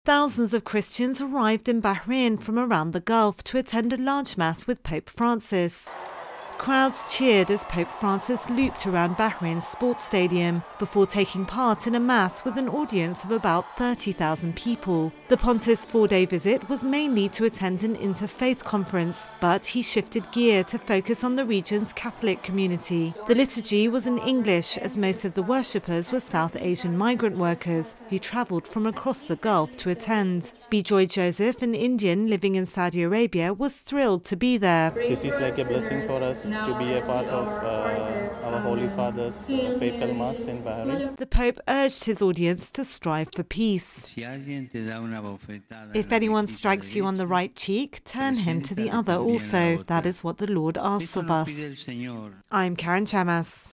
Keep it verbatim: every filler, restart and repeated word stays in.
Thousands of Christians arrived in Bahrain from around the Gulf to attend a large mass with Pope Francis. Crowds cheered as Pope Francis looped around Bahrain's sports stadium before taking part in a mass with an audience of about thirty thousand people. The pontiff's four-day visit was mainly to attend an interfaith conference, but he shifted gear to focus on the region's Catholic community. The liturgy was in English, as most of the worshippers were South Asian migrant workers who travelled from across the Gulf to attend. Bijoy Joseph, an Indian living in Saudi Arabia, was thrilled to be there. This is like a blessing for us to be a part of uh, our Holy Father's uh, papal mass in Bahrain. The Pope urged his audience to strive for peace. If anyone strikes you on the right cheek, turn him to the other also. That is what the Lord asks of us. I'm Karen Chamas.